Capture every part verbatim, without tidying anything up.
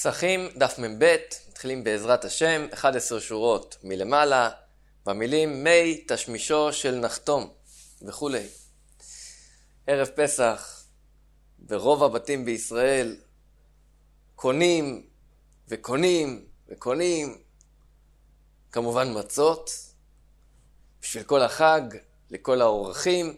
פסחים דף מ"ב, מתחילים בעזרת השם, אחת עשרה שורות מלמעלה, במילים מי תשמישו של נחתום וכו'. ערב פסח, ברוב הבתים בישראל, קונים וקונים וקונים, כמובן מצות, בשביל כל החג, לכל האורחים,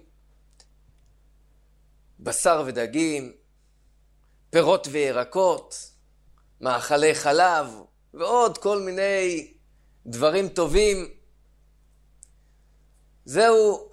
בשר ודגים, פירות וירקות, מאכלי חלב ועוד כל מיני דברים טובים. זהו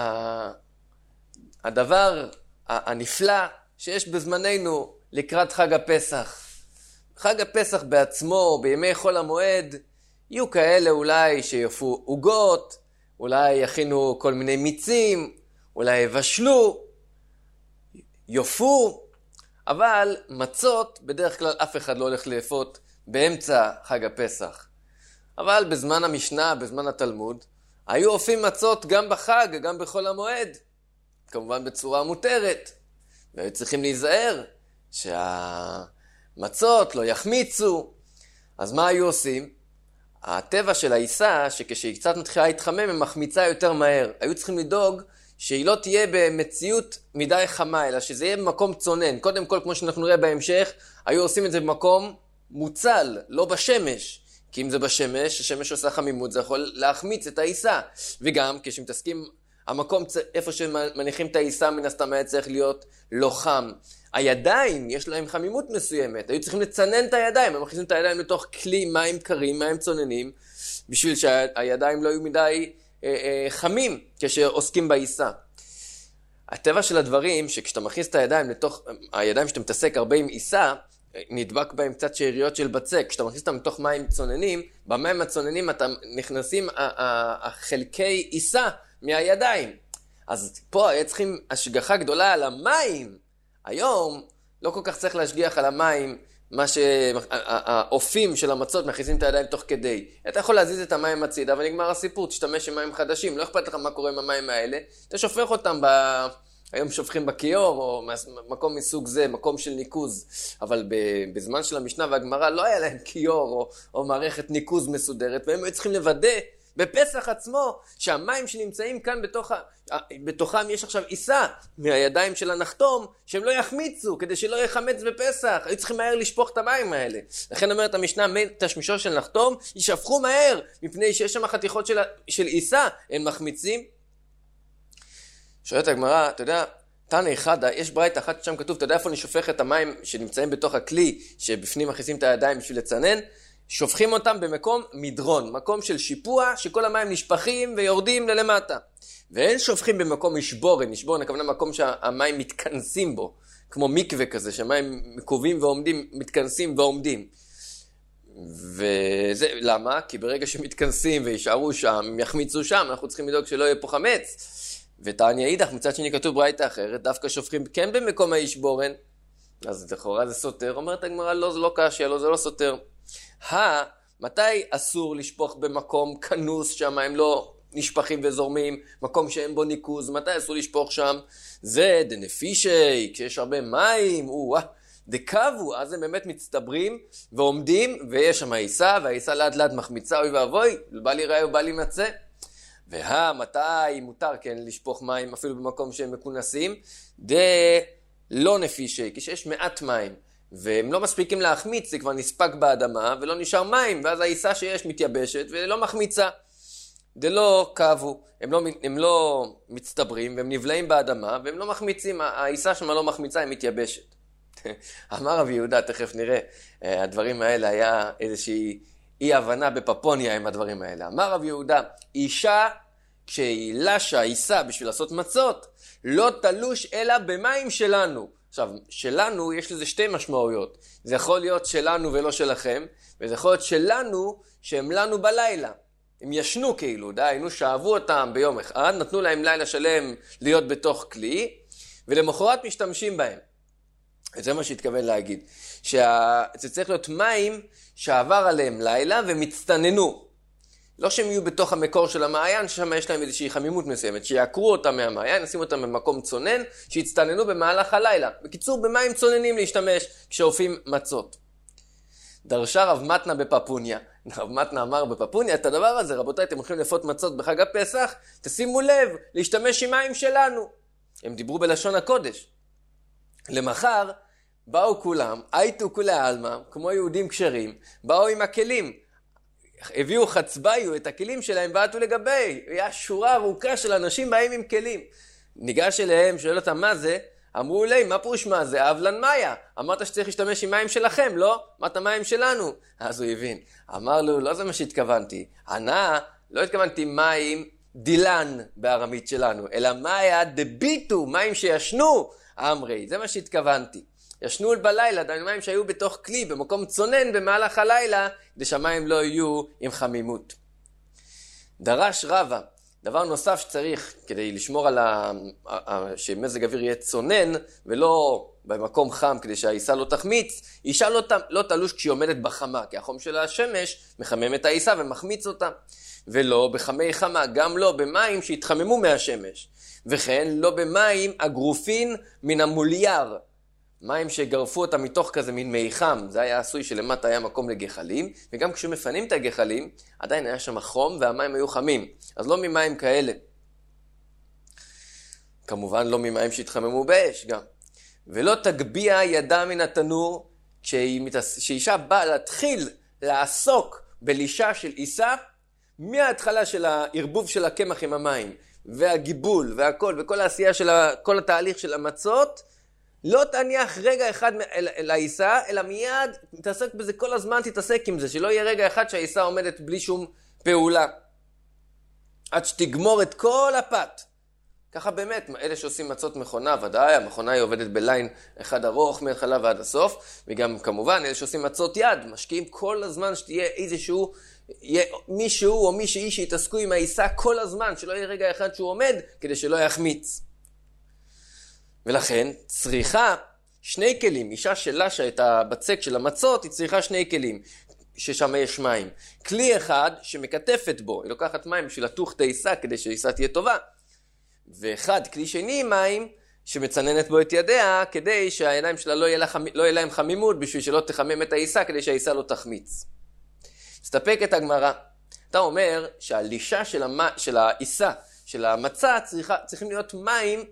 הדבר הנפלא שיש בזמננו לקראת חג הפסח. חג הפסח בעצמו, בימי חול המועד, יהיו כאלה אולי שיפו עוגות, אולי יכינו כל מיני מיצים, אולי יבשלו, יופו, אבל מצות בדרך כלל אף אחד לא הולך לאפות באמצע חג הפסח. אבל בזמן המשנה, בזמן התלמוד, היו אופים מצות גם בחג, גם בחול המועד. כמובן בצורה מותרת. והיו צריכים להיזהר שהמצות לא יחמיצו. אז מה היו עושים? הטבע של העיסה, שכשהיא קצת מתחילה להתחמם, היא מחמיצה יותר מהר. היו צריכים לדאוג שהיא לא תהיה במציאות מדי חמה, אלא שזה יהיה במקום צונן. קודם כל, כמו שאנחנו נראה בהמשך, היו עושים את זה במקום מוצל, לא בשמש. כי אם זה בשמש, השמש עושה חמימות, זה יכול להחמיץ את העיסה. וגם, כשמתעסקים, המקום איפה שמניחים את העיסה, מן הסתם היה צריך להיות לא חם. הידיים, יש להם חמימות מסוימת. היו צריכים לצנן את הידיים. הם מכניסים את הידיים לתוך כלי מים קרים, מים צוננים, בשביל שהידיים לא יהיו מדי חמים כשעוסקים בעיסה. הטבע של הדברים, שכשאתה מכניס את הידיים לתוך, הידיים שאתה מתעסק הרבה עם עיסה, נדבק בהם קצת שאריות של בצק. כשאתה מכניס אותם לתוך מים צוננים, במים הצוננים אתה נכנסים החלקי עיסה מהידיים. אז פה היה צריכים השגחה גדולה על המים. היום לא כל כך צריך להשגיח על המים, מה שהאופים של המצות מכניסים את הידיים תוך כדי. אתה יכול להזיז את המים הצידה ונגמר הסיפור, תשתמש עם מים חדשים, לא אכפת לך מה קורה עם המים האלה, אתה שופך אותם, ב... היום שופכים בכיור או מקום מסוג זה, מקום של ניקוז, אבל בזמן של המשנה והגמרא לא היה להם כיור או, או מערכת ניקוז מסודרת, והם היו צריכים לוודא בפסח עצמו שהמים שנמצאים כאן בתוך ה... בתוכם יש עכשיו עיסה מהידיים של הנחתום שהם לא יחמיצו כדי שלא יחמץ בפסח. היו צריכים מהר לשפוך את המים האלה. לכן אומרת המשנה, מי תשמישו של נחתום ישפכו מהר מפני שיש שם חתיכות של, של עיסה, הם מחמיצים. שואלת הגמרא, אתה יודע, תנא אחד, יש ברייתא אחת שם כתוב, אתה יודע איפה אני שופך את המים שנמצאים בתוך הכלי שבפנים מכניסים את הידיים בשביל לצנן? שופכים אותם במקום מדרון, מקום של שיפוע שכל המים נשפכים ויורדים ללמטה. ואין שופכים במקום משבורן, משבורן הכוונה מקום שהמים מתכנסים בו, כמו מקווה כזה, שהמים מקובים ועומדים, מתכנסים ועומדים. וזה, למה? כי ברגע שמתכנסים וישארו שם, הם יחמיצו שם, אנחנו צריכים לדאוג שלא יהיה פה חמץ. ותעניה אידך, מצד שני כתוב ברייתא אחרת, דווקא שופכים כן במקום הישבורן, אז לכאורה זה סותר. אומרת הגמרא, לא, זה לא קשיא, לא, זה לא סותר. ה, מתי אסור לשפוך במקום כנוס שהמים לא נשפכים וזורמים, מקום שאין בו ניקוז, מתי אסור לשפוך שם? זה דנפישי, כשיש הרבה מים, או, דקבו, אז הם באמת מצטברים ועומדים, ויש שם העיסה, והעיסה לאט לאט מחמיצה, אוי ואבוי, בל יראה ובל ימצא. וה, מתי מותר כן לשפוך מים אפילו במקום שהם מכונסים? דלא נפישי, כשיש מעט מים. והם לא מספיקים להחמיץ, זה כבר נספק באדמה, ולא נשאר מים, ואז העיסה שיש מתייבשת, ולא מחמיצה. זה לא קבו, הם לא, הם לא מצטברים, והם נבלעים באדמה, והם לא מחמיצים, העיסה שמה לא מחמיצה, היא מתייבשת. אמר רבי יהודה, תכף נראה, הדברים האלה היה איזושהי אי הבנה בפפוניה עם הדברים האלה. אמר רבי יהודה, אישה, כשהיא לשה עיסה בשביל לעשות מצות, לא תלוש אלא במים שלנו. עכשיו, שלנו יש לזה שתי משמעויות. זה יכול להיות שלנו ולא שלכם, וזה יכול להיות שלנו שהם לנו בלילה. הם ישנו כאילו, די, היינו שאהבו אותם ביום אחד, נתנו להם לילה שלם להיות בתוך כלי, ולמחרת משתמשים בהם. וזה מה שהתכוון להגיד. שזה צריך להיות מים שעבר עליהם לילה ומצטננו. לא שהם יהיו בתוך המקור של המעיין, ששם יש להם איזושהי חמימות מסוימת, שיעקרו אותם מהמעיין, נשים אותם במקום צונן, שיצטננו במהלך הלילה. בקיצור, במים צוננים להשתמש כשאופים מצות. דרשה רב מתנה בפפוניה. רב מתנה אמר בפפוניה את הדבר הזה, רבותיי, אתם הולכים לפות מצות בחג הפסח, תשימו לב, להשתמש עם מים שלנו. הם דיברו בלשון הקודש. למחר באו כולם, הייתו כולי עלמא, כמו יהודים כשרים, באו עם הכלים, הביאו חצביו את הכלים שלהם, באתו לגבי, היה שורה ארוכה של אנשים באים עם כלים. ניגש אליהם, שואל אותם מה זה, אמרו לי, מה פרוש מה זה? אבלן מאיה. אמרת שצריך להשתמש עם מים שלכם, לא? אמרת מים שלנו. אז הוא הבין. אמר לו, לא זה מה שהתכוונתי. ענה, לא התכוונתי מים דילן בארמית שלנו, אלא מאיה דביטו, מים שישנו, אמרי. זה מה שהתכוונתי. ישנו בלילה, דיינו מים שהיו בתוך כלי, במקום צונן במהלך הלילה, כדי שהמים לא יהיו עם חמימות. דרש רבא. דבר נוסף שצריך כדי לשמור על ה... שמזג אוויר יהיה צונן ולא במקום חם כדי שהעיסה לא תחמיץ, אישה לא, ת... לא תלוש כשהיא עומדת בחמה, כי החום של השמש מחמם את העיסה ומחמיץ אותה. ולא בחמי חמה, גם לא במים שהתחממו מהשמש. וכן לא במים הגרופין מן המולייר. מים שגרפו אותם מתוך כזה מין מי חם, זה היה עשוי שלמטה היה מקום לגחלים, וגם כשמפנים את הגחלים, עדיין היה שם חום והמים היו חמים, אז לא ממים כאלה. כמובן לא ממים שהתחממו באש גם. ולא תגביע ידה מן התנור, כשאישה באה להתחיל לעסוק בלישה של עיסה, מההתחלה של הערבוב של הקמח עם המים, והגיבול והכל, וכל העשייה של כל התהליך של המצות, לא תניח רגע אחד לעיסה, אלא מיד תתעסק בזה כל הזמן, תתעסק עם זה, שלא יהיה רגע אחד שהעיסה עומדת בלי שום פעולה. עד שתגמור את כל הפת. ככה באמת, אלה שעושים מצות מכונה, ודאי, המכונה היא עובדת בליין אחד ארוך, מהתחלה ועד הסוף, וגם כמובן, אלה שעושים מצות יד, משקיעים כל הזמן שתהיה איזשהו, יהיה מישהו או מישהי שיתעסקו עם העיסה כל הזמן, שלא יהיה רגע אחד שהוא עומד, כדי שלא יחמיץ. ולכן צריכה שני כלים, אישה שלשה את הבצק של המצות, היא צריכה שני כלים, ששם יש מים. כלי אחד שמקטפת בו, היא לוקחת מים בשביל לתוך את העיסה כדי שהעיסה תהיה טובה. ואחד, כלי שני מים, שמצננת בו את ידיה, כדי שהידיים שלה לא יהיה, לה, לא יהיה להם חמימות, בשביל שלא תחמם את העיסה, כדי שהעיסה לא תחמיץ. מסתפק את הגמרא. אתה אומר שהלישה של, המ... של העיסה, של המצה, צריכה, צריכים להיות מים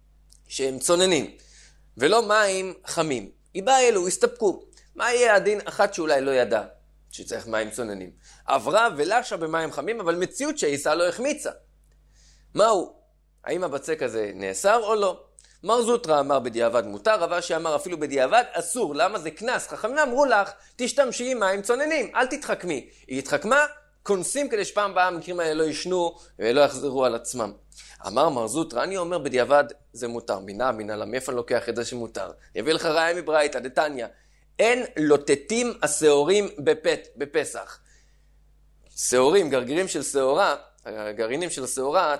שהם צוננים, ולא מים חמים. היא באה אלו, הסתפקו. מה יהיה הדין? אחת שאולי לא ידע שצריך מים צוננים. עברה ולשה במים חמים, אבל מציאות שהעיסה לא החמיצה. מהו? האם הבצק הזה נאסר או לא? מר זוטרא אמר בדיעבד מותר, רב אשי אמר אפילו בדיעבד אסור. למה זה כנס? חכמים אמרו לך, תשתמשי עם מים צוננים, אל תתחכמי. היא התחכמה, כונסים כדי שפעם באה המקרים האלה לא ישנו ולא יחזרו על עצמם. אמר מר זוטרא, אני אומר בדיעבד זה מותר. מינה, מינה, למאיפה לוקח את זה שמותר? יביא לך ראיה מברייתא, דתניא. אין לוטטים השעורים בפת, בפסח. שעורים, גרגירים של שעורה, הגרעינים של השעורה,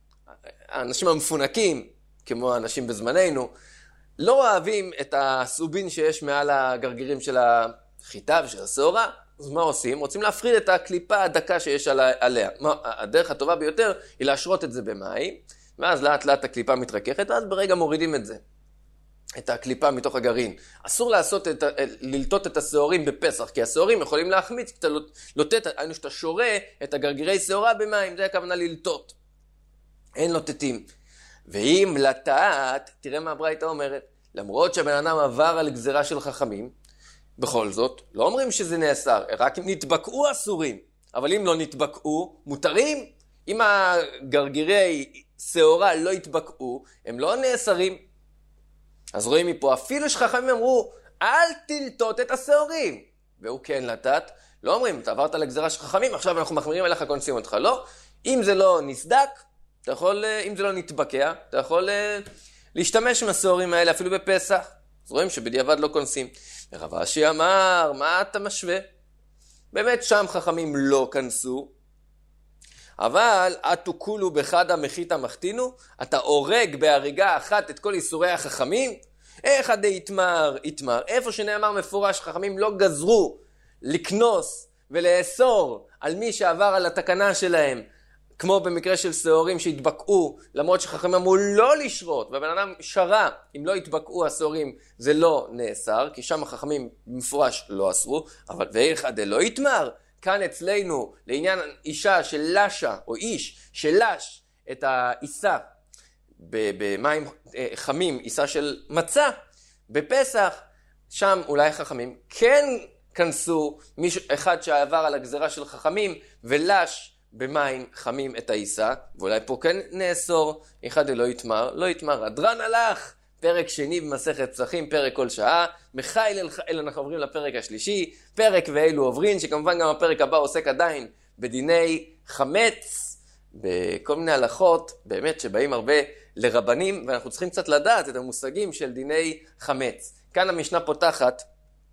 האנשים המפונקים, כמו האנשים בזמננו, לא אוהבים את הסובין שיש מעל הגרגירים של החיטה ושל השעורה. אז מה עושים? רוצים להפריד את הקליפה הדקה שיש עליה. הדרך הטובה ביותר היא להשרות את זה במים, ואז לאט לאט הקליפה מתרככת, ואז ברגע מורידים את זה, את הקליפה מתוך הגרעין. אסור לעשות את, ללטות את השעורים בפסח, כי השעורים יכולים להחמיץ, כי אתה לוטט, היינו שאתה שורה את הגרגירי שעורה במים, זה הכוונה ללטות. אין לוטטים. ואם לטעת, תראה מה הברייתא אומרת, למרות שהבן אדם עבר על גזירה של חכמים, בכל זאת, לא אומרים שזה נאסר, רק אם נתבקעו אסורים, אבל אם לא נתבקעו, מותרים. אם הגרגירי שעורה לא התבקעו, הם לא נאסרים. אז רואים מפה, אפילו שחכמים אמרו, אל תלטות את השעורים. והוא כן לטט, לא אומרים, אתה עברת לגזירה של חכמים, עכשיו אנחנו מחמירים אליך, קונסים אותך. לא, אם זה לא נסדק, אתה יכול, אם זה לא נתבקע, אתה יכול להשתמש עם השעורים האלה אפילו בפסח. אז רואים שבדיעבד לא קונסים. ורב אשי אמר, מה אתה משווה? באמת שם חכמים לא כנסו, אבל אתו כולו בחדה מחיתה מחתינו, אתה הורג בהריגה אחת את כל איסורי החכמים, איך עדי יתמר, יתמר, איפה שנאמר מפורש, חכמים לא גזרו לקנוס ולאסור על מי שעבר על התקנה שלהם, כמו במקרה של שעורים שהתבקעו, למרות שחכמים אמרו לא לשרות, והבן אדם שרה, אם לא התבקעו השעורים זה לא נאסר, כי שם החכמים במפורש לא אסרו, אבל ואיך עד לא יתמר, כאן אצלנו לעניין אישה שלשה, או איש שלש את העיסה במים חמים, עיסה של מצה, בפסח, שם אולי חכמים כן כנסו מישהו אחד שעבר על הגזרה של חכמים ולש במים חמים את העיסה, ואולי פה כן נאסור, אחד לא יתמר, לא יתמר, הדרן הלך, פרק שני במסכת פסחים, פרק כל שעה, מחיל אל, אל אנחנו עוברים לפרק השלישי, פרק ואלו עוברין, שכמובן גם הפרק הבא עוסק עדיין בדיני חמץ, בכל מיני הלכות, באמת שבאים הרבה לרבנים, ואנחנו צריכים קצת לדעת את המושגים של דיני חמץ. כאן המשנה פותחת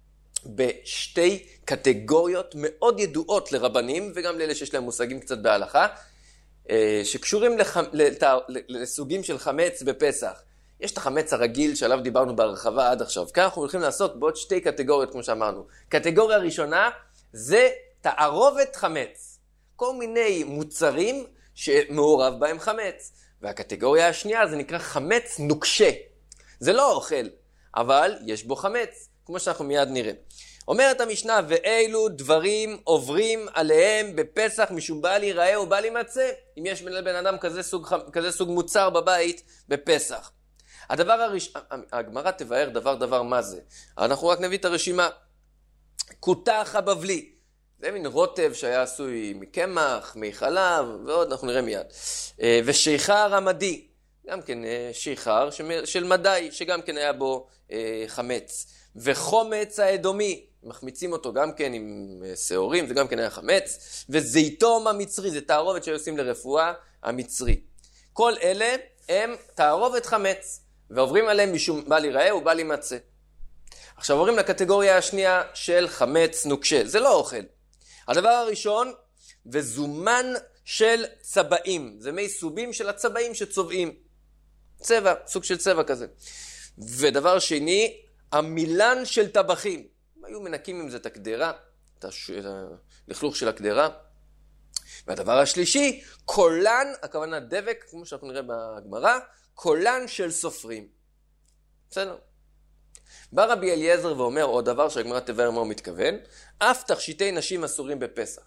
בשתי קטגוריות מאוד ידועות לרבנים, וגם לאלה שיש להם מושגים קצת בהלכה, שקשורים לח... לסוגים של חמץ בפסח. יש את החמץ הרגיל שעליו דיברנו בהרחבה עד עכשיו. כאן אנחנו הולכים לעשות בעוד שתי קטגוריות כמו שאמרנו. קטגוריה ראשונה זה תערובת חמץ. כל מיני מוצרים שמעורב בהם חמץ. והקטגוריה השנייה זה נקרא חמץ נוקשה. זה לא אוכל, אבל יש בו חמץ, כמו שאנחנו מיד נראה. אומרת המשנה, ואילו דברים עוברים עליהם בפסח משום בל ייראה ובל יימצא. אם יש לבן אדם כזה סוג, כזה סוג מוצר בבית בפסח. הדבר הראשון, הגמרא תבאר דבר דבר מה זה. אנחנו רק נביא את הרשימה. כותח הבבלי. זה מין רוטב שהיה עשוי מקמח, מחלב, ועוד אנחנו נראה מיד. ושיכר המדי. גם כן שיכר של מדי, שגם כן היה בו חמץ. וחומץ האדומי. מחמיצים אותו גם כן עם שעורים, זה גם כן היה חמץ. וזיתום המצרי, זה תערובת שעושים לרפואה המצרי. כל אלה הם תערובת חמץ. ועוברים עליהם משום בל ייראה ובל יימצא. עכשיו עוברים לקטגוריה השנייה של חמץ נוקשה. זה לא אוכל. הדבר הראשון, וזומן של צבעים. זה מי סובים של הצבעים שצובעים. צבע, סוג של צבע כזה. ודבר שני, המילן של טבחים. היו מנקים עם זה את הקדרה, את הלכלוך של הקדרה. והדבר השלישי, קולן, הכוונה דבק, כמו שאנחנו נראה בגמרא, קולן של סופרים. בסדר. בא רבי אליעזר ואומר עוד דבר שהגמרא תבאר מה הוא מתכוון, אף תכשיטי נשים אסורים בפסח.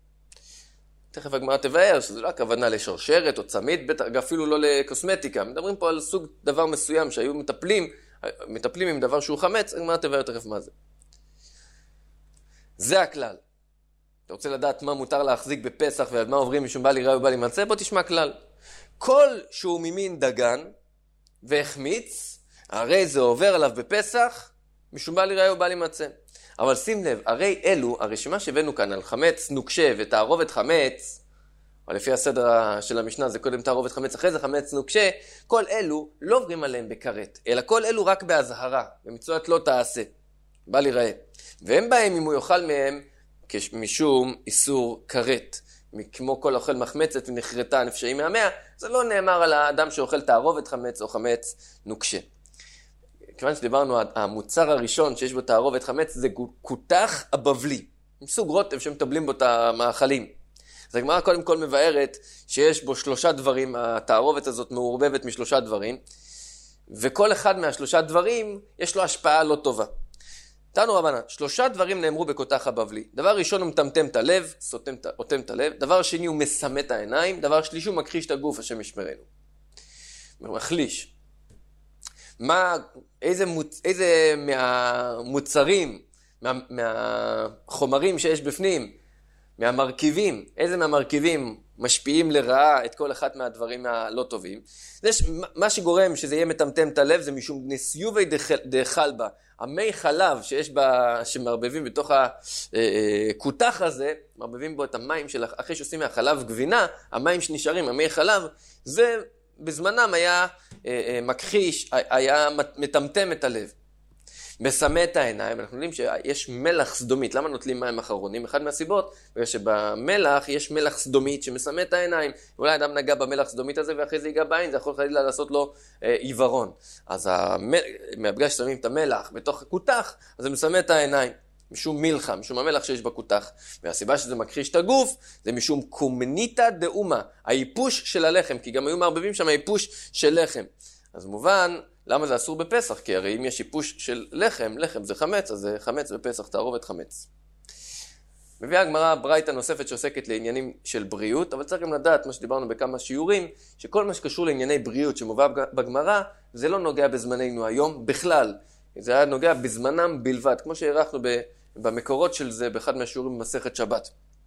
תכף הגמרא תבאר שזה לא הכוונה לשרשרת או צמית, אפילו לא לקוסמטיקה. מדברים פה על סוג דבר מסוים שהיו מטפלים, מטפלים עם דבר שהוא חמץ, הגמרא תבאר תכף מה זה. זה הכלל. אתה רוצה לדעת מה מותר להחזיק בפסח ועד מה עוברים משום בל ייראה ובל יימצא? בוא תשמע כלל. כל שהוא ממין דגן והחמיץ, הרי זה עובר עליו בפסח משום בל ייראה ובל יימצא. אבל שים לב, הרי אלו, הרשימה שהבאנו כאן על חמץ נוקשה ותערובת חמץ, אבל לפי הסדר של המשנה זה קודם תערובת חמץ, אחרי זה חמץ נוקשה, כל אלו לא עוברים עליהם בכרת, אלא כל אלו רק בהזהרה, במצוות לא תעשה, בל ייראה. והם בהם אם הוא יאכל מהם משום איסור כרת. כמו כל אוכל מחמצת ונחרטה נפשעים מהמאה, זה לא נאמר על האדם שאוכל תערובת חמץ או חמץ נוקשה. כיוון שדיברנו, המוצר הראשון שיש בו תערובת חמץ זה כותח הבבלי. סוג רוטב שמטבלים בו את המאכלים. אז הגמרא קודם כל מבארת שיש בו שלושה דברים, התערובת הזאת מעורבבת משלושה דברים, וכל אחד מהשלושה דברים יש לו השפעה לא טובה. תנו רבנן, שלושה דברים נאמרו בכותח הבבלי. דבר ראשון הוא מטמטם את הלב, סותם, אוטם את הלב. דבר שני הוא מסמא את העיניים. דבר שלישי הוא מכחיש את הגוף, השם ישמרנו. מחליש. מה, איזה, מוצ, איזה מהמוצרים, מה, מהחומרים שיש בפנים, מהמרכיבים, איזה מהמרכיבים משפיעים לרעה את כל אחד מהדברים הלא טובים. זה מה שגורם שזה יהיה מטמטם את הלב, זה משום נסיובי דאכל בה. המי חלב שיש בה, שמערבבים בתוך הכותח הזה, מערבבים בו את המים של, אחרי שעושים מהחלב גבינה, המים שנשארים, המי חלב, זה בזמנם היה מכחיש, היה מטמטם את הלב. מסמא את העיניים, אנחנו יודעים שיש מלח סדומית. למה נוטלים מים אחרונים? אחד מהסיבות, בגלל שבמלח יש מלח סדומית שמסמא את העיניים. אולי אדם נגע במלח סדומית הזה ואחרי זה ייגע בעין, זה יכול חלילה לעשות לו אה, עיוורון. אז המל... מהבגלל ששמים את המלח בתוך הכותח, אז זה מסמא את העיניים. משום מלחה, משום המלח שיש בכותח. והסיבה שזה מכחיש את הגוף, זה משום קומניתא דאומה, היפוש של הלחם, כי גם היו מערבבים שם היפוש של לחם. אז מובן, למה זה אסור בפסח? כי הרי אם יש היפוש של לחם, לחם זה חמץ, אז זה חמץ בפסח, תערובת חמץ. מביאה הגמרא ברייתא נוספת שעוסקת לעניינים של בריאות, אבל צריך גם לדעת, מה שדיברנו בכמה שיעורים, שכל מה שקשור לענייני בריאות שמובא בגמרא, זה לא נוגע בזמננו היום בכלל. זה היה נוגע בזמנם בלבד, כמו שהערכנו במקורות של זה באחד מהשיעורים במסכת שבת.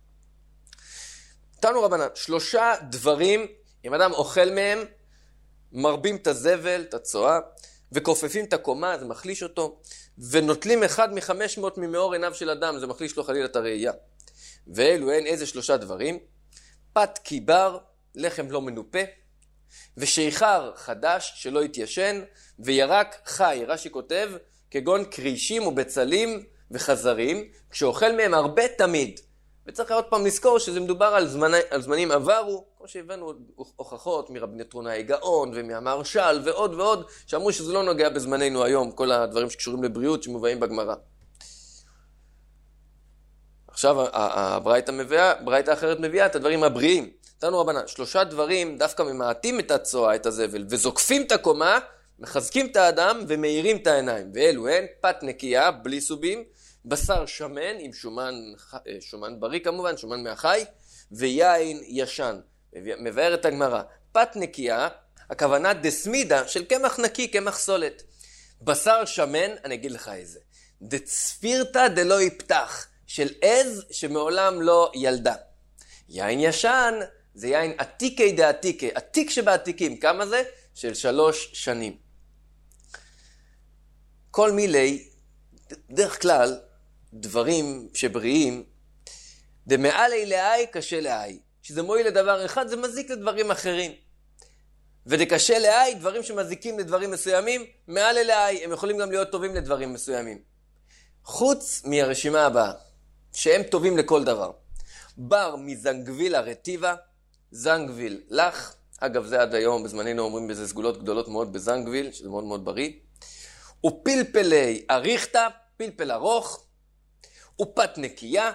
תנו רבנן, שלושה דברים, אם אדם אוכל מהם, מרבים את הזבל, את הצואה, וכופפים את הקומה, זה מחליש אותו, ונוטלים אחד מחמש מאות ממאור עיניו של אדם, זה מחליש לו חלילה את הראייה. ואלו הן איזה שלושה דברים, פת קיבר, לחם לא מנופה, ושיכר חדש שלא התיישן, וירק חי, רש"י כותב, כגון קרישים ובצלים וחזרים, כשאוכל מהם הרבה תמיד. וצריך עוד פעם לזכור שזה מדובר על, זמני, על זמנים עברו, כמו שהבאנו הוכחות מרבי נתרונאי גאון ומהמהרש"ל ועוד ועוד, שאמרו שזה לא נוגע בזמננו היום, כל הדברים שקשורים לבריאות שמובאים בגמרא. עכשיו הברייתא מביאה, ברייתא אחרת מביאה את הדברים הבריאים. תנו רבנן, שלושה דברים דווקא ממעטים את הצואה, את הזבל, וזוקפים את הקומה, מחזקים את האדם ומאירים את העיניים. ואלו הן פת נקייה, בלי סובים, בשר שמן עם שומן, שומן בריא כמובן, שומן מהחי, ויין ישן. מבאר את הגמרא. פת נקייה, הכוונה דסמידה של קמח נקי, קמח סולת. בשר שמן, אני אגיד לך איזה. דצפירתא דלא יפתח, של עז שמעולם לא ילדה. יין ישן, זה יין עתיקי דעתיקי, עתיק שבעתיקים. כמה זה? של שלוש שנים. כל מילי, דרך כלל, דברים שבריאים, דמעלי לאי קשה לאי. שזה מועיל לדבר אחד, זה מזיק לדברים אחרים. ודקשה לאי, דברים שמזיקים לדברים מסוימים, מעלי לאי, הם יכולים גם להיות טובים לדברים מסוימים. חוץ מהרשימה הבאה, שהם טובים לכל דבר. בר מזנגוויל הרטיבה, זנגוויל לך, אגב זה עד היום, בזמננו אומרים בזה סגולות גדולות מאוד בזנגוויל, שזה מאוד מאוד בריא. ופלפלי אריכתא, פלפל ארוך, ופת נקייה,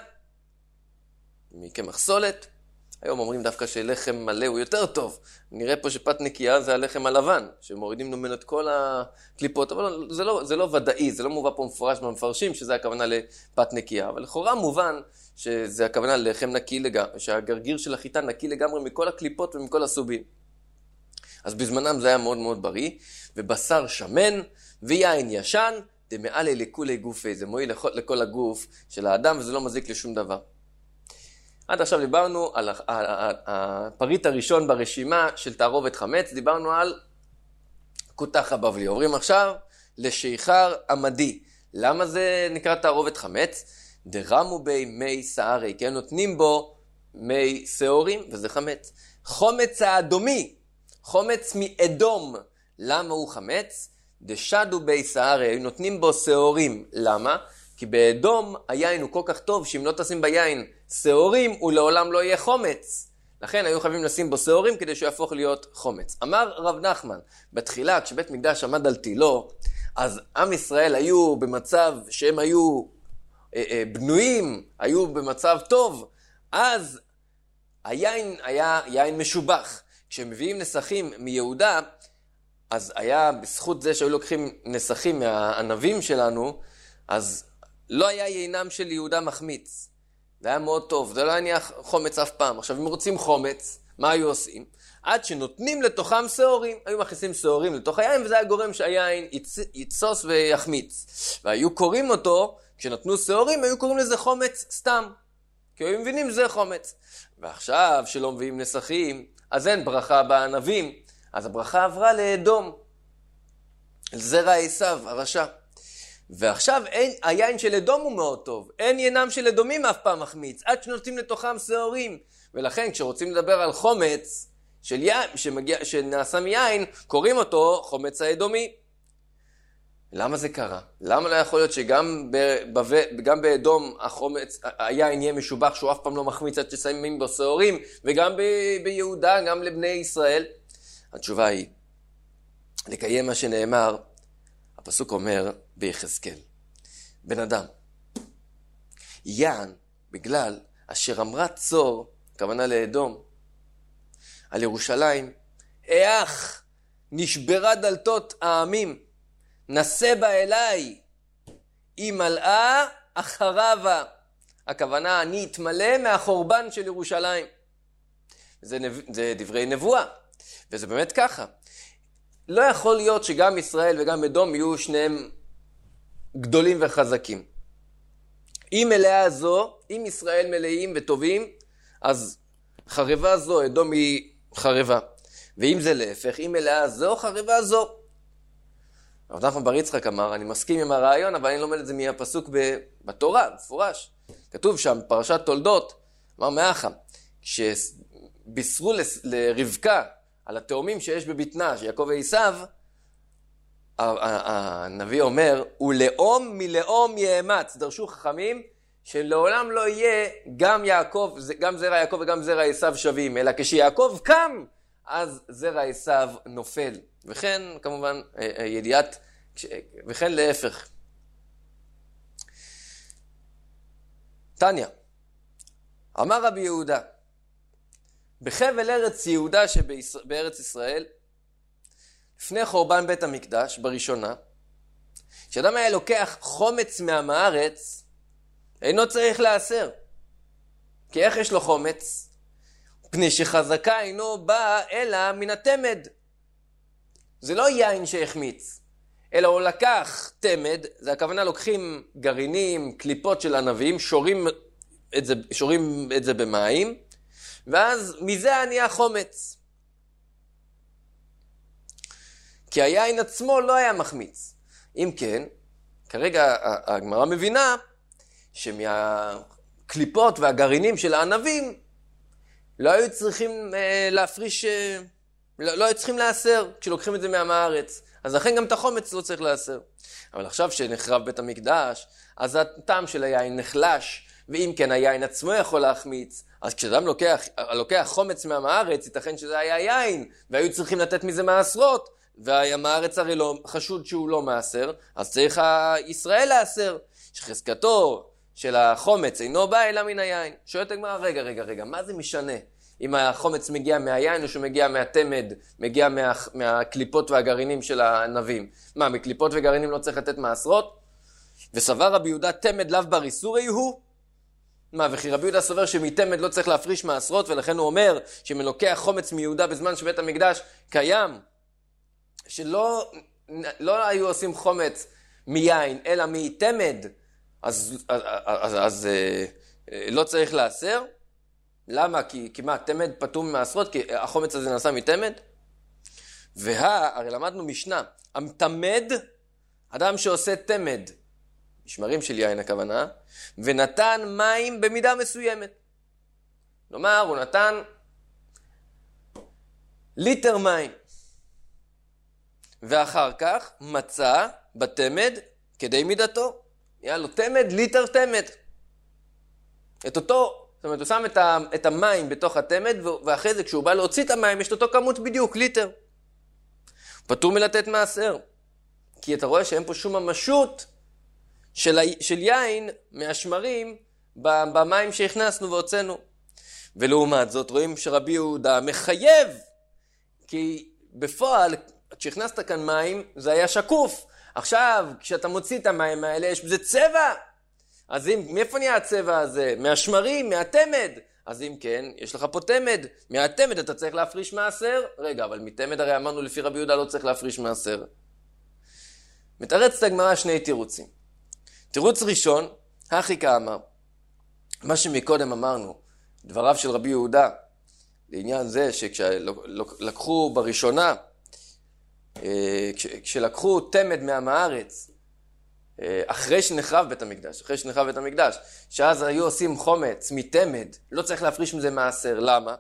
מקמח סולת. היום אומרים דווקא שלחם מלא הוא יותר טוב. נראה פה שפת נקייה זה הלחם הלבן, שמורידים ממנו את כל הקליפות, אבל זה לא, זה לא ודאי, זה לא מובא פה מפורש במפרשים שזה הכוונה לפת נקייה, אבל לכאורה מובן שזה הכוונה ללחם נקי לגמרי, שהגרגיר של החיטה נקי לגמרי מכל הקליפות ומכל הסובים. אז בזמנם זה היה מאוד מאוד בריא, ובשר שמן ויין ישן, דמעלי לכולי גופי, זה מועיל לכל הגוף של האדם וזה לא מזיק לשום דבר. עד עכשיו דיברנו על הפריט הראשון ברשימה של תערובת חמץ, דיברנו על כותח הבבלי. עוברים עכשיו לשיכר עמדי. למה זה נקרא תערובת חמץ? דרמו בי מי שערי, כן נותנים בו מי שעורים וזה חמץ. חומץ האדומי, חומץ מאדום. למה הוא חמץ? דשדו בי שערי, היו נותנים בו שעורים. למה? כי באדום היין הוא כל כך טוב שאם לא תשים ביין שעורים הוא לעולם לא יהיה חומץ. לכן היו חייבים לשים בו שעורים כדי שהוא יהפוך להיות חומץ. אמר רב נחמן, בתחילה כשבית מקדש עמד על תילו, אז עם ישראל היו במצב שהם היו אה, אה, בנויים, היו במצב טוב, אז היין היה יין משובח. כשמביאים נסכים מיהודה, אז היה בזכות זה שהיו לוקחים נסכים מהענבים שלנו, אז לא היה יינם של יהודה מחמיץ. זה היה מאוד טוב, זה לא היה חומץ אף פעם. עכשיו, אם רוצים חומץ, מה היו עושים? עד שנותנים לתוכם שעורים, היו מכניסים שעורים לתוך היין, וזה היה גורם שהיין יצ... יצוס ויחמיץ. והיו קוראים אותו, כשנתנו שעורים, היו קוראים לזה חומץ סתם. כי היו מבינים זה חומץ. ועכשיו, שלא מביאים נסכים, אז אין ברכה בענבים. אז הברכה עברה לאדום. זרע עשיו, הרשע. ועכשיו אין, היין של אדום הוא מאוד טוב. אין ינם של אדומים אף פעם מחמיץ, עד שנותנים לתוכם שעורים. ולכן כשרוצים לדבר על חומץ של יין, שמגיע, שנעשה מיין, קוראים אותו חומץ האדומי. למה זה קרה? למה לא יכול להיות שגם ב, גם באדום החומץ, היין יהיה משובח שהוא אף פעם לא מחמיץ עד ששמים בו שעורים, וגם ב, ביהודה, גם לבני ישראל? התשובה היא, לקיים מה שנאמר, הפסוק אומר ביחזקאל, בן אדם, יען, בגלל אשר אמרה צור, הכוונה לאדום, על ירושלים, איך נשברה דלתות העמים, נסה בה אליי, היא מלאה אחרבה. הכוונה, אני אתמלא מהחורבן של ירושלים. זה, נב... זה דברי נבואה, וזה באמת ככה. לא יכול להיות שגם ישראל וגם אדום יהיו שניהם גדולים וחזקים. אם מלאה זו, אם ישראל מלאים וטובים, אז חרבה זו, אדום היא חרבה. ואם זה להפך, אם מלאה זו, חרבה זו. הרב נחמן בר יצחק אמר, אני מסכים עם הרעיון, אבל אני לומד את זה מהפסוק בתורה, מפורש. כתוב שם, פרשת תולדות, אמר מאחה, כשבישרו לרבקה על התאומים שיש בבטנה, שיעקב ועשיו, הנביא אומר, ולאום מלאום יאמץ, דרשו חכמים, שלעולם לא יהיה גם יעקב, גם זרע יעקב וגם זרע עשיו שווים, אלא כשיעקב קם, אז זרע עשיו נופל. וכן, כמובן, ידיעת, וכן להפך. תניא, אמר רבי יהודה, בחבל ארץ יהודה שבארץ ישראל, לפני חורבן בית המקדש, בראשונה, כשאדם היה לוקח חומץ מהמארץ, אינו צריך לאסר. כי איך יש לו חומץ? פני שחזקה אינו בא אלא מן התמד. זה לא יין שהחמיץ, אלא הוא לקח תמד, זה הכוונה לוקחים גרעינים, קליפות של ענבים, שורים את זה, שורים את זה במים, ואז מזה נהיה חומץ. כי היין עצמו לא היה מחמיץ. אם כן, כרגע הגמרא מבינה שמהקליפות והגרעינים של הענבים לא היו צריכים אה, להפריש, אה, לא, לא היו צריכים לאסר כשלוקחים את זה מהמארץ. אז לכן גם את החומץ לא צריך לאסר. אבל עכשיו שנחרב בית המקדש, אז הטעם של היין נחלש, ואם כן היין עצמו יכול להחמיץ, אז כשאדם לוקח, לוקח חומץ מהמארץ, ייתכן שזה היה יין, והיו צריכים לתת מזה מעשרות, והמארץ הרי לא, חשוד שהוא לא מאסר, אז צריך ישראל לאסר, שחזקתו של החומץ אינו בא אלא מן היין. שואלת הגמרא, רגע, רגע, רגע, מה זה משנה? אם החומץ מגיע מהיין או שהוא מגיע מהתמד, מגיע מה, מהקליפות והגרעינים של הענבים. מה, מקליפות וגרעינים לא צריך לתת מעשרות? וסבר רבי יהודה תמד לאו בר איסורי הוא? מה, וכי רבי יהודה סובר שמתמד לא צריך להפריש מעשרות, ולכן הוא אומר שאם לוקח חומץ מיהודה בזמן שבית המקדש קיים, שלא לא היו עושים חומץ מיין, אלא מתמד, אז, אז, אז, אז לא צריך לאסר. למה? כי כמעט תמד פטום מעשרות, כי החומץ הזה נעשה מתמד. וה, הרי למדנו משנה, המתמד, אדם שעושה תמד, משמרים של יין הכוונה, ונתן מים במידה מסוימת. כלומר, הוא נתן ליטר מים. ואחר כך מצא בתמד כדי מידתו. היה לו תמד, ליטר תמד. את אותו, זאת אומרת, הוא שם את, ה, את המים בתוך התמד, ואחרי זה כשהוא בא להוציא את המים, יש את אותו כמות בדיוק, ליטר. פטור מלתת מעשר. כי אתה רואה שאין פה שום ממשות של, של יין מהשמרים במים שהכנסנו והוצאנו. ולעומת זאת רואים שרבי יהודה מחייב, כי בפועל, כשהכנסת כאן מים, זה היה שקוף. עכשיו, כשאתה מוציא את המים האלה, יש בזה צבע. אז אם, מאיפה נהיה הצבע הזה? מהשמרים, מהתמד. אז אם כן, יש לך פה תמד. מהתמד אתה צריך להפריש מעשר. רגע, אבל מתמד הרי אמרנו לפי רבי יהודה לא צריך להפריש מעשר. מתרץ את הגמרא שני תירוצים. תירוץ ראשון, הכי כאמר. מה שמקודם אמרנו, דבריו של רבי יהודה, לעניין זה שכשלקחו בראשונה, כשלקחו תמד מהמארץ, אחרי שנחרב בית המקדש, אחרי שנחרב בית המקדש, שאז היו עושים חומץ מתמד, לא צריך להפריש מזה מעשר. למה?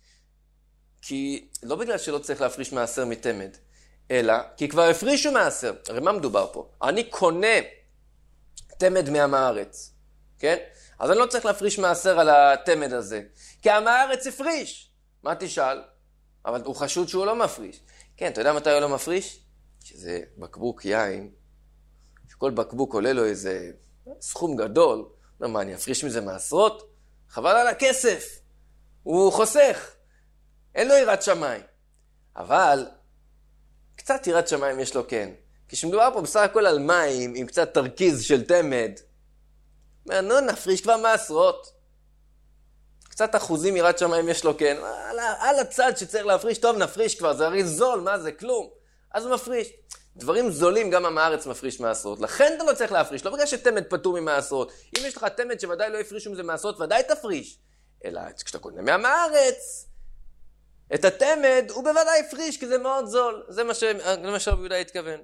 כי לא בגלל שלא צריך להפריש מעשר מתמד, אלא כי כבר הפרישו מעשר. הרי מה מדובר פה? אני קונה תמד מהמארץ, כן? אז אני לא צריך להפריש מעשר על התמד הזה, כי המארץ הפריש. מה תשאל? אבל הוא חשוד שהוא לא מפריש. כן, אתה יודע מתי הוא לא מפריש? שזה בקבוק יין, שכל בקבוק עולה לו איזה סכום גדול, לא, מה, אני אפריש מזה מעשרות? חבל על הכסף. הוא חוסך. אין לו יראת שמיים. אבל קצת יראת שמיים יש לו כן. כשמדובר פה בסך הכל על מים עם קצת תרכיז של תמד, אומר, נו, נפריש כבר מעשרות. קצת אחוזים יראת שמיים יש לו כן. על, על הצד שצריך להפריש, טוב, נפריש כבר, זה הרי זול, מה זה, כלום. אז הוא מפריש. דברים זולים גם המארץ מפריש מעשרות. לכן אתה לא צריך להפריש, לא בגלל שתמד פטור ממעשרות. אם יש לך תמד שוודאי לא יפרישו מזה מעשרות, ודאי תפריש. אלא כשאתה קונה מהמארץ, את התמד הוא בוודאי יפריש, כי זה מאוד זול. זה מה, ש... מה שרבי יהודה התכוון.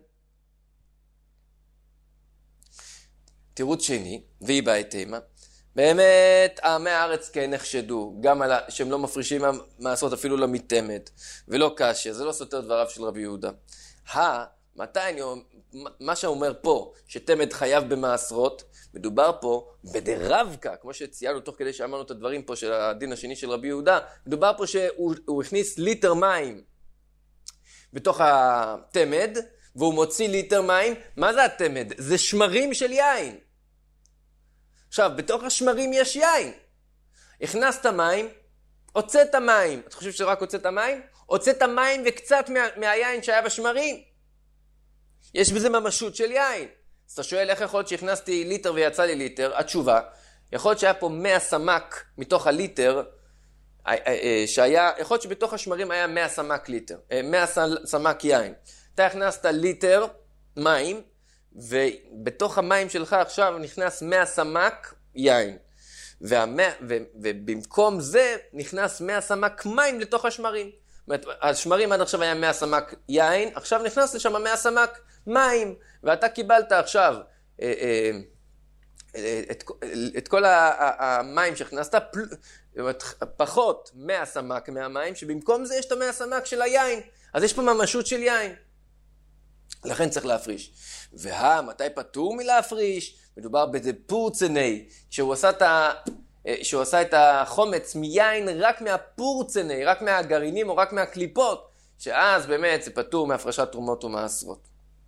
תירוץ שני, והיא באה תימה. באמת, עמי הארץ כן נחשדו, גם על ה... שהם לא מפרישים מעשרות אפילו לא מתמד, ולא קשה, זה לא סותר דבריו של רבי יהודה. ה... מתי אני אומר, מה שאומר פה, שתמד חייב במעשרות, מדובר פה בדרבקה, כמו שציינו תוך כדי שאמרנו את הדברים פה של הדין השני של רבי יהודה, מדובר פה שהוא הכניס ליטר מים בתוך התמד, והוא מוציא ליטר מים. מה זה התמד? זה שמרים של יין. עכשיו, בתוך השמרים יש יין. הכנסת מים, הוצאת מים. אתה חושב שרק הוצאת מים? הוצאת מים וקצת מה, מהיין שהיה בשמרים. יש בזה ממשות של יין. אז אתה שואל איך יכול להיות שהכנסתי ליטר ויצא לי ליטר? התשובה, יכול להיות שהיה פה מאה סמק מתוך הליטר, שהיה, יכול להיות שבתוך השמרים היה מאה סמק ליטר, מאה סמק יין. אתה הכנסת ליטר מים, ובתוך המים שלך עכשיו נכנס מאה סמק יין. והמאה, ו, ובמקום זה נכנס מאה סמק מים לתוך השמרים. זאת אומרת, השמרים עד עכשיו היה מאה סמק יין, עכשיו נכנס לשם מאה סמק מים, ואתה קיבלת עכשיו אה, אה, את, את כל המים שהכנסת, פחות מאה סמק מהמים, שבמקום זה יש את המאה סמק של היין, אז יש פה ממשות של יין. לכן צריך להפריש. וה, מתי פטור מלהפריש? מדובר בזה פורצני, שהוא עשה את ה... שהוא עשה את החומץ מיין רק מהפורצני, רק מהגרעינים או רק מהקליפות, שאז באמת זה פטור מהפרשת תרומות ומעשרות.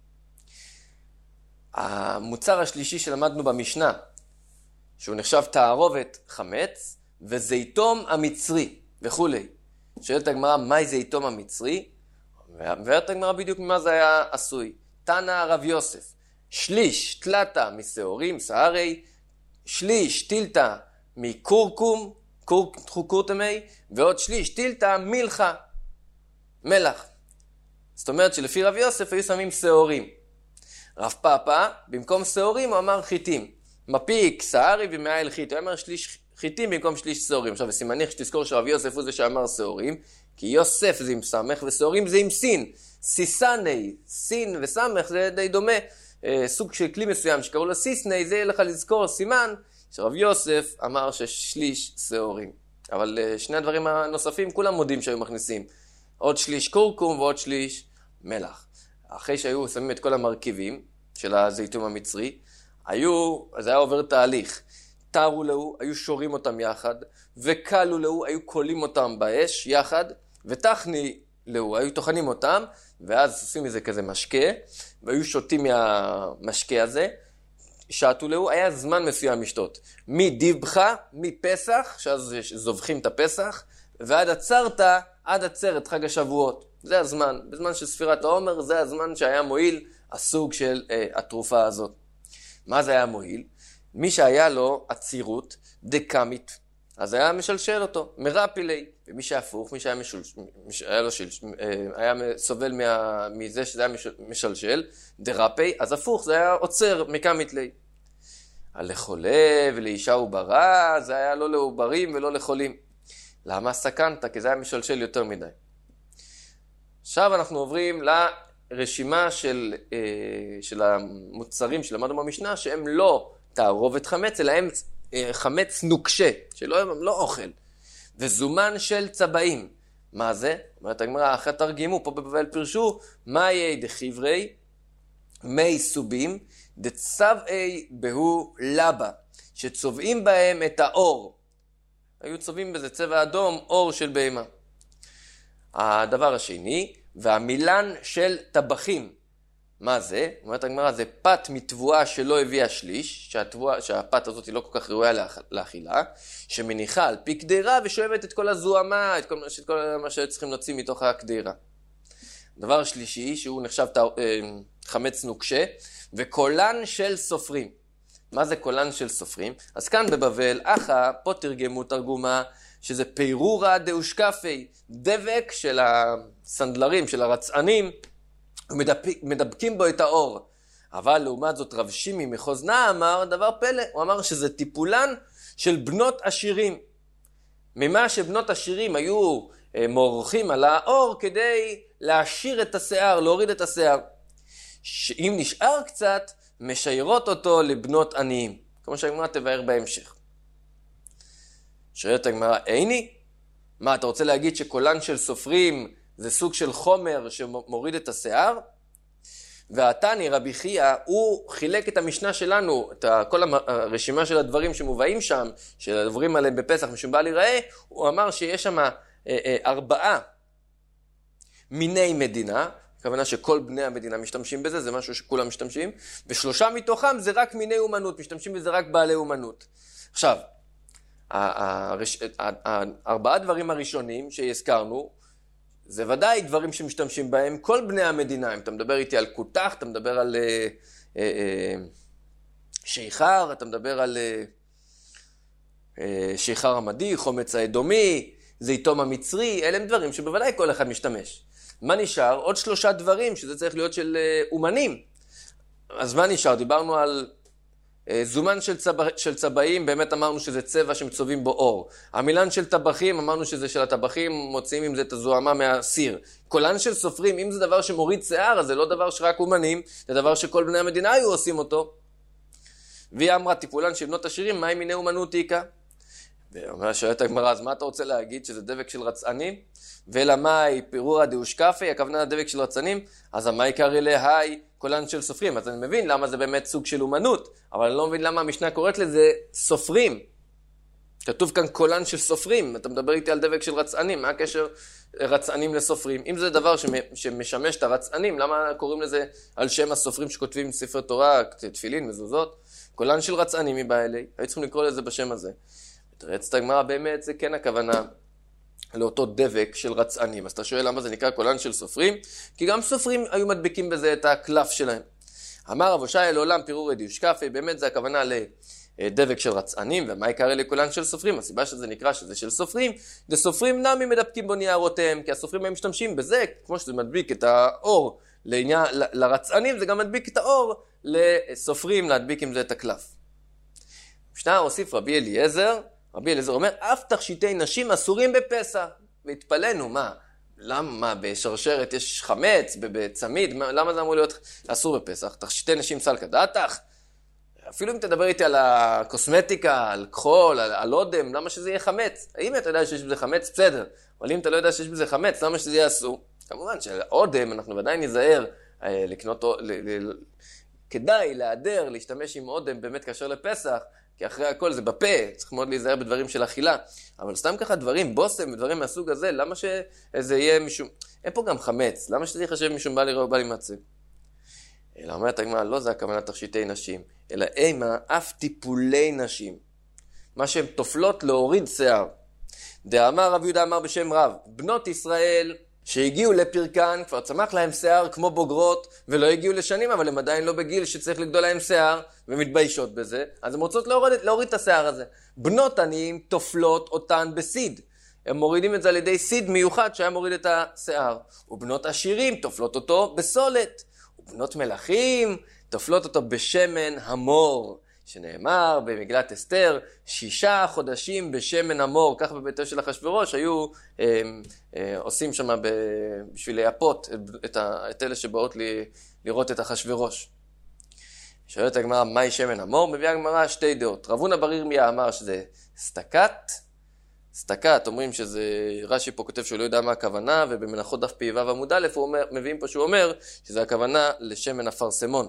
המוצר השלישי שלמדנו במשנה, שהוא נחשב תערובת חמץ, וזיתום המצרי וכו'. שואלת הגמרא, מהי זיתום המצרי? ואומרת הגמרא בדיוק ממה זה היה עשוי. תנא רב יוסף, שליש תלתה משעורים, שערי, שליש תלתה מקורקום, קורקומי, ועוד שליש תלתה מלחה, מלח. זאת אומרת שלפי רב יוסף היו שמים שעורים. רב פאפא, במקום שעורים הוא אמר חיטים. מפיק, שערי ומעיל חיט. הוא אמר שליש חיטים במקום שליש שעורים. עכשיו, וסימניך שתזכור שרב יוסף הוא זה שאמר שעורים, כי יוסף זה עם סמך ושעורים זה עם סין. סיסני, סין וסמך זה די דומה. סוג של כלי מסוים שקראו לו סיסני, זה יהיה לך לזכור סימן שרב יוסף אמר ששליש שעורים. אבל שני הדברים הנוספים כולם מודים שהיו מכניסים. עוד שליש קורקום ועוד שליש מלח. אחרי שהיו שמים את כל המרכיבים של הזיתום המצרי, היו, אז היה עובר תהליך. תארו לו, היו שורים אותם יחד, וקלו לו, היו קולים אותם באש יחד, ותכני לו, היו טוחנים אותם, ואז עושים מזה כזה משקה, והיו שותים מהמשקה הזה, שעתו לו, היה זמן מסוים לשתות. מדיבחה, מפסח, שאז זובחים את הפסח, ועד עצרת, עד עצרת חג השבועות. זה הזמן. בזמן של ספירת העומר, זה הזמן שהיה מועיל הסוג של אה, התרופה הזאת. מה זה היה מועיל? מי שהיה לו עצירות דקמית, אז היה משלשל אותו, מרפילי. ומי שהפוך, מי שהיה משול, היה, לו של, היה סובל מה, מזה שזה היה משלשל, דרפי, אז הפוך, זה היה עוצר מקמית לי. לחולה ולאישה עוברה, זה היה לא לעוברים ולא לחולים. למה סכנת? כי זה היה משלשל יותר מדי. עכשיו אנחנו עוברים לרשימה של, של המוצרים שלמדנו במשנה, שהם לא תערובת חמץ, אלא הם חמץ נוקשה, שלא לא אוכל. וזומן של צבעים. מה זה? אומרת הגמרא, אחרי תרגימו, פה בבבל פרשו, מה יהיה דחיברי, מי סובים, דצבעי בהו לבה, שצובעים בהם את האור. היו צובעים בזה צבע אדום, אור של בהמה. הדבר השני, והמילן של טבחים. מה זה? אומרת הגמרא, זה פת מתבואה שלא הביאה שליש, שהתבואה, שהפת הזאת היא לא כל כך ראויה לאכילה, שמניחה על פי קדירה ושואבת את כל הזוהמה, את כל, את כל מה שצריכים להוציא מתוך הקדירה. דבר שלישי, שהוא נחשב חמץ נוקשה, וקולן של סופרים. מה זה קולן של סופרים? אז כאן בבבל, אחא, פה תרגמו תרגומה, שזה פירורא דאושקפי, דבק של הסנדלרים, של הרצענים, ומדבקים בו את האור. אבל לעומת זאת רב שימי מחוזנה אמר דבר פלא, הוא אמר שזה טיפולן של בנות עשירים. ממה שבנות עשירים היו מורחים על האור כדי להשאיר את השיער, להוריד את השיער. שאם נשאר קצת, משיירות אותו לבנות עניים. כמו שהגמרא תבאר בהמשך. שואלת הגמרא, איני? מה, אתה רוצה להגיד שקולן של סופרים זה סוג של חומר שמוריד את השיער? והתני רבי חייא, הוא חילק את המשנה שלנו, את כל הרשימה של הדברים שמובאים שם, של הדברים עליהם בפסח משום בא להיראה, הוא אמר שיש שם ארבעה מיני מדינה, הכוונה שכל בני המדינה משתמשים בזה, זה משהו שכולם משתמשים, ושלושה מתוכם זה רק מיני אומנות, משתמשים בזה רק בעלי אומנות. עכשיו, הארבעה דברים הראשונים שהזכרנו, זה ודאי דברים שמשתמשים בהם כל בני המדינה. אם אתה מדבר איתי על כותח, אתה מדבר על אה, אה, שיכר, אתה מדבר על אה, שיכר עמדי, חומץ האדומי, זיתום המצרי, אלה הם דברים שבוודאי כל אחד משתמש. מה נשאר? עוד שלושה דברים שזה צריך להיות של אה, אומנים. אז מה נשאר? דיברנו על זומן של, צבע, של צבעים, באמת אמרנו שזה צבע שמצובים בו אור. המילן של טבחים, אמרנו שזה של הטבחים, מוציאים עם זה את הזוהמה מהסיר. קולן של סופרים, אם זה דבר שמוריד שיער, אז זה לא דבר שרק אומנים, זה דבר שכל בני המדינה היו עושים אותו. והיא אמרה, טיפולן של בנות עשירים, מה היא מיני אומנות איקה? ואומרה, שואלת הגמרא, אז מה אתה רוצה להגיד, שזה דבק של רצענים? ולמה היא פירורא דאושקפי, הכוונה לדבק של רצענים? אז מה יקרא להי קולן של סופרים? אז אני מבין למה זה באמת סוג של אומנות, אבל אני לא מבין למה המשנה קוראת לזה סופרים. כתוב כאן קולן של סופרים, אתה מדבר איתי על דבק של רצענים, מה הקשר רצענים לסופרים? אם זה דבר שמשמש את הרצענים, למה קוראים לזה על שם הסופרים שכותבים ספר תורה, תפילין, מזוזות? קולן של רצענים היא באה אלי, היו צריכים לקרוא לזה בשם הזה. תרץ את הגמרא, באמת זה כן הכוונה לאותו דבק של רצענים. אז אתה שואל למה זה נקרא קולן של סופרים? כי גם סופרים היו מדביקים בזה את הקלף שלהם. אמר רב הושעיה לעולם פירורא דאושקפי, באמת זה הכוונה לדבק של רצענים, ומה יקרא לקולן של סופרים? הסיבה שזה נקרא שזה של סופרים, זה סופרים נמי מדבקים בו ניירותיהם, כי הסופרים הם משתמשים בזה, כמו שזה מדביק את האור לעניין, ל- לרצענים, זה גם מדביק את האור לסופרים, להדביק עם זה את הקלף. משנה הוסיף רבי אליעזר, רבי אליעזר אומר, אף תכשיטי נשים אסורים בפסח. והתפלאנו, מה? למה, מה, בשרשרת יש חמץ, בצמיד, למה זה אמור להיות אסור בפסח? תכשיטי נשים סלקא דעתך? אפילו אם תדבר איתי על הקוסמטיקה, על כחול, על, על אודם, למה שזה יהיה חמץ? האם אתה יודע שיש בזה חמץ? בסדר. אבל אם אתה לא יודע שיש בזה חמץ, למה שזה יהיה אסור? כמובן שאודם, אנחנו ודאי נזהר לקנות, ל, ל, כדאי להיעדר, להשתמש עם אודם באמת כאשר לפסח, כי אחרי הכל זה בפה, צריך מאוד להיזהר בדברים של אכילה. אבל סתם ככה דברים, בוסם ודברים מהסוג הזה, למה שזה יהיה משום... אין פה גם חמץ, למה שזה יחשב משום בא לראה או בא להימצא? אלא אומרת הגמרא, לא זה הכוונה תכשיטי נשים, אלא אימה אף טיפולי נשים. מה שהן תופלות להוריד שיער. דאמר רב יהודה אמר בשם רב, בנות ישראל שהגיעו לפרקן, כבר צמח להם שיער כמו בוגרות, ולא הגיעו לשנים, אבל הם עדיין לא בגיל שצריך לגדול להם שיער, ומתביישות בזה, אז הן רוצות להוריד, להוריד את השיער הזה. בנות עניים תופלות אותן בסיד. הם מורידים את זה על ידי סיד מיוחד שהיה מוריד את השיער. ובנות עשירים תופלות אותו בסולת. ובנות מלכים תופלות אותו בשמן המור. שנאמר במגילת אסתר, שישה חודשים בשמן המור, כך בביתו של אחשוורוש, היו אה, אה, עושים שם ב, בשביל לייפות את, את אלה שבאות לי, לראות את אחשוורוש. שואלת הגמרא, מהי שמן המור? מביאה הגמרא שתי דעות. רב הונא בר ירמיה אמר שזה סטקת, סטקת, אומרים שזה, רש"י פה כותב שהוא לא יודע מה הכוונה, ובמנחות דף פ"ו עמוד א', הוא אומר, מביאים פה שהוא אומר שזה הכוונה לשמן אפרסמון.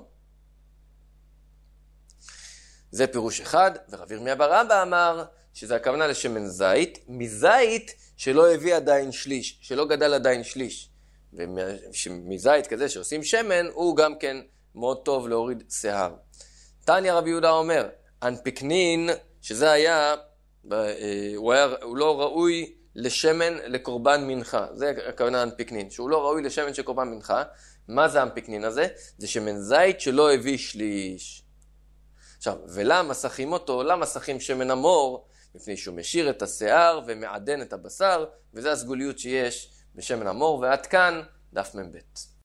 זה פירוש אחד, ורב ירמיה בר אבא אמר שזה הכוונה לשמן זית, מזית שלא הביא עדיין שליש, שלא גדל עדיין שליש. ומזית כזה שעושים שמן, הוא גם כן מאוד טוב להוריד שיער. תניא רבי יהודה אומר, אנפיקנין, שזה היה, הוא, היה, הוא לא ראוי לשמן לקורבן מנחה. זה הכוונה אנפיקנין, שהוא לא ראוי לשמן של קורבן מנחה. מה זה האנפיקנין הזה? זה שמן זית שלא הביא שליש. עכשיו, ולמה שחים אותו? למה שחים שמן המור? מפני שהוא משאיר את השיער ומעדן את הבשר, וזה הסגוליות שיש בשמן המור, ועד כאן דף מ"ב.